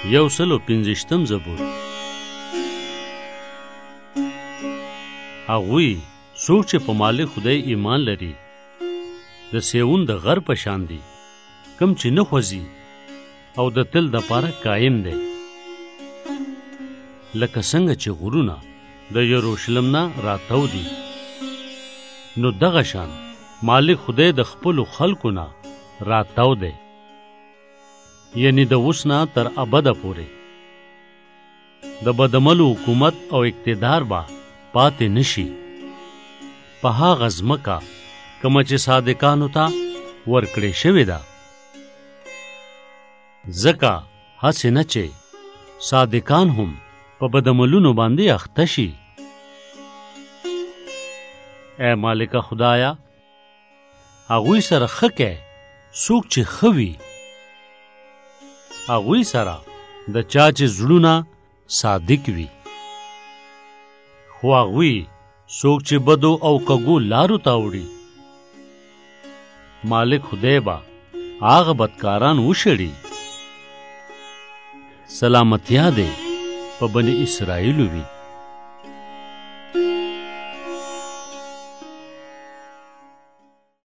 115 زبور. هغوی څوک چې په مالک خدای ایمان لري د سیون د غر په شان دي، کم چې نه خوځي او د تل دپاره قایم دی. لکه څنګه چې غرونه د یروشلم نه راتاو دي، نو دغه شان مالک خدای د خپلو خلکو نه راتاو دی، یعنی د اوس نه تر ابده پورې. د بدعملو حکومت او اقتدار به پاتې نشي په هغه ځمکه کومه چې صادقانو ته ورکړې شوې ده. ځکه هسې نه چې صادقان هم په بدعملونو باندې اخته شي. ای مالکه خدایا، هغوی سره ښه کې څوک چې ښه وي، هغوی سره د چا چې زړونه صادق وي. خو هغوی څوک چې بدو او کږو لارو ته وړي، مالک خدای به هغه بدکاران وشړي. سلامتیا دی په بني اسرائیلو وي.